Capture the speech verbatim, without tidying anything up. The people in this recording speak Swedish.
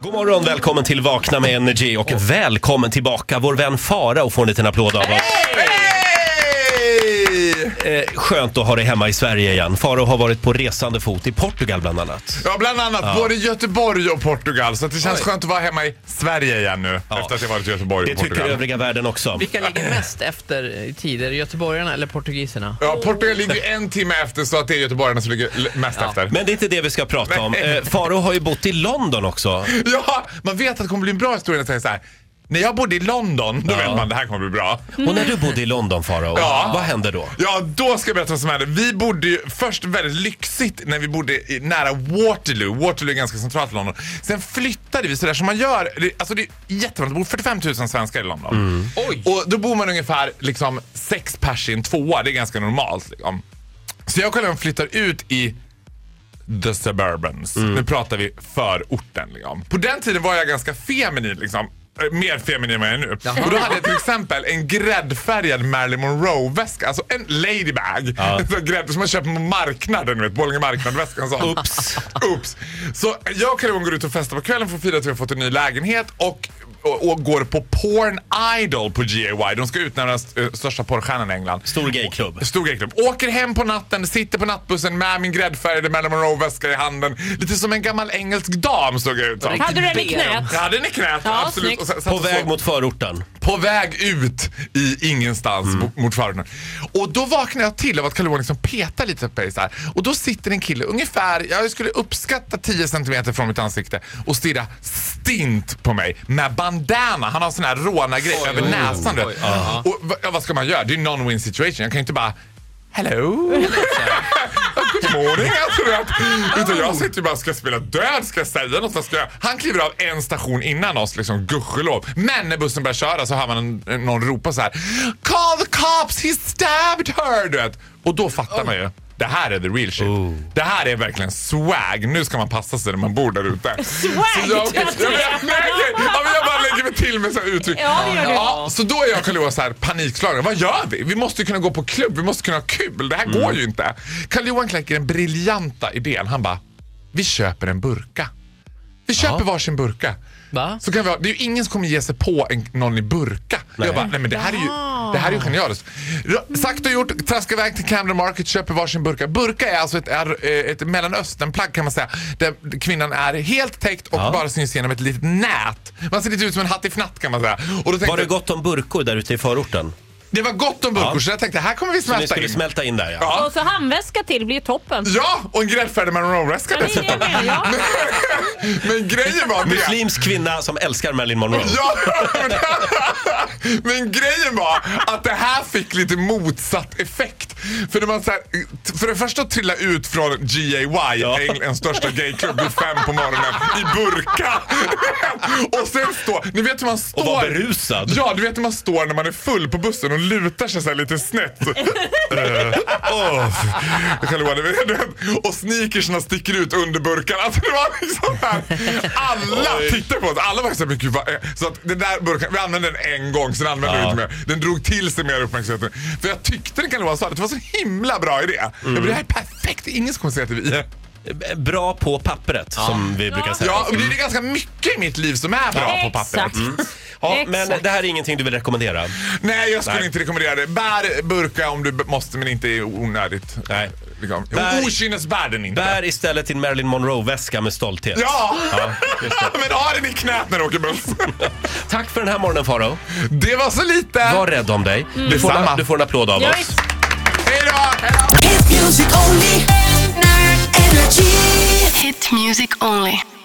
God morgon, välkommen till Vakna med Energy och välkommen tillbaka vår vän Farao och få en liten applåd av oss. Hey! Eh, skönt att ha dig hemma i Sverige igen. Farao har varit på resande fot i Portugal bland annat. Ja, bland annat. Ja. Både Göteborg och Portugal. Så det känns Oj. skönt att vara hemma i Sverige igen nu. Ja. Efter att jag varit i Göteborg det och Portugal. Det tycker övriga världen också. Vilka ligger mest efter i tider? Göteborgarna eller portugiserna? Ja, Portugal ligger en timme efter, så att det är göteborgarna som ligger mest ja. efter. Men det är inte det vi ska prata om. Eh, Farao har ju bott i London också. Ja, man vet att det kommer bli en bra historia när jag säger så här. När jag bodde i London, då ja. vet man att det här kommer bli bra. Och när du bodde i London, Farao, ja. vad hände då? Ja, då ska jag berätta vad som hände. Vi bodde ju först väldigt lyxigt när vi bodde i, nära Waterloo. Waterloo är ganska centralt i London. Sen flyttade vi sådär som man gör. Alltså det är jättebra, det bor fyrtiofem tusen svenskar i London. Mm. Oj. Och då bor man ungefär liksom sex pers i en tvåa. Det är ganska normalt liksom. Så jag och Carl flyttar ut i The Suburbans. Mm. Nu pratar vi förorten liksom. På den tiden var jag ganska feminin liksom. Mer feminin än vad jag är nu. Jaha. Och då hade jag till exempel en gräddfärgad Marilyn Monroe-väska. Alltså en ladybag. Ja. Så grädd som man köper på marknaden, vet, Borlänge marknadväskan. Ups. Ups. Så jag och Karin går ut och festar på kvällen för att fira att vi har fått en ny lägenhet. Och, och, och går på Porn Idol på G A Y. De ska utnämna den största porrstjärnan i England. Stor gayklubb. Stor gayklubb. Åker hem på natten, sitter på nattbussen med min gräddfärgade Marilyn Monroe-väska i handen. Lite som en gammal engelsk dam såg jag ut som. Hade du den i knät? Jag hade den i knät, ja, absolut. Och så, så på väg så, mot förorten. På väg ut i ingenstans mm. mot förorten. Och då vaknar jag till av att Kalle liksom petar lite på mig så här. Och då sitter en kille ungefär, jag skulle uppskatta tio centimeter från mitt ansikte och stirra stint på mig med bandana. Han har sån här råna grej över oj, näsan. Oj, oj, och ja, vad ska man göra? Det är non-win situation. Jag kan ju inte bara hello. Good morning, alltså, att, utan jag sitter ju bara, ska spela död, ska jag säga något, vad ska jag? Han kliver av en station innan oss, liksom, gudskelov. Men när bussen börjar köra så hör man en, någon ropa så här: call the cops, he stabbed her, du vet. Och då fattar oh. man ju, det här är the real shit. Oh. Det här är verkligen swag. Nu ska man passa sig när man bor där ute. Swag? Så jag, jag, jag, nej, ja, men jag bara lägger mig till med så här uttryck. Ja, det gör du. Ja, så då är jag och Kalle så här panikslagna. Vad gör vi? Vi måste kunna gå på klubb. Vi måste kunna ha kul. Det här mm. går ju inte. Kalle-Johan kläcker den briljanta idén. Han bara, vi köper en burka. Vi köper ja. varsin burka. Va? Så kan vi ha, det är ju ingen som kommer ge sig på en, någon i burka. Nej. Jag bara, nej men det här är ju, det här är ju genialiskt. Sagt och gjort, traskar iväg till Camden Market, köper varsin burka. Burka är alltså ett, är, ett Mellanösternplagg kan man säga. Där kvinnan är helt täckt och ja. bara syns genom ett litet nät. Man ser lite ut som en hattifnatt kan man säga. Och då var det gott om burkor där ute i förorten? Det var gott om burkor, ja. så jag tänkte, här kommer vi smälta in. Så ni skulle in. smälta in där, ja. ja. Och så handväska till blir toppen. Ja, och en gräddfärdig Marilyn Monroe-väska ja, dessutom. Det det, ja. men, men grejen var det. Muslimsk kvinna som älskar Marilyn Monroe. Ja, men, men grejen var att det här fick lite motsatt effekt. För när man så här, för det första trilla ut från G A Y, ja. en största gayklubb vid fem på morgonen i burka. Och sen stå, ni vet hur man står. Och var berusad. Ja, du vet hur man står när man är full på bussen och lutar sig så här lite snett. uh, oh. Och sneakersna sticker ut under burkan. Alltså det var liksom här. Alla tittar på oss. Alla var så mycket. Så att den där burkan, vi använde den en gång, sen använde vi ja. inte mer. Den drog till sig mer uppmärksamhet. För jag tyckte den kan vara så att det var så himla bra idé. Mm. Jag bara, det här är perfekt. Ingen som kommer säga att vi är bra på pappret, ja. som vi brukar säga. Ja, och det är ganska mycket i mitt liv som är bra ja. på pappret. Mm. Ja, men det här är ingenting du vill rekommendera? Nej, jag skulle Nej. inte rekommendera det. Bär burka om du måste, men inte onödigt. Nej. Okynnesbär den inte. Bär istället till Marilyn Monroe-väska med stolthet. Ja, ja just det. Men ha den i knät när du åker buss. Tack för den här morgonen, Farao. Det var så lite. Var rädd om dig. Mm. Du, får en, du får en applåd av ja, oss. Hej då! Hit music only. Energy. Hit music only.